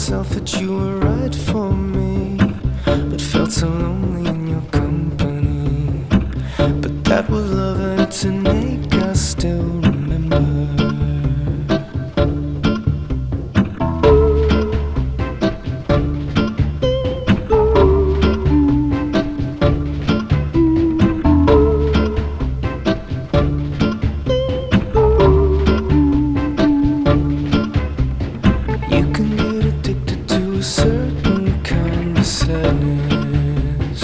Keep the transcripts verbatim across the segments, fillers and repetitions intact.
myself that you were right for me, but felt so lonely in your company. But that was love and it's an ache I still remember. Certain kind of sadness,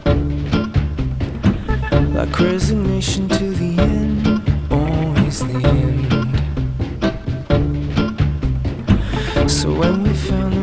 like resignation to the end, always the end. So when we found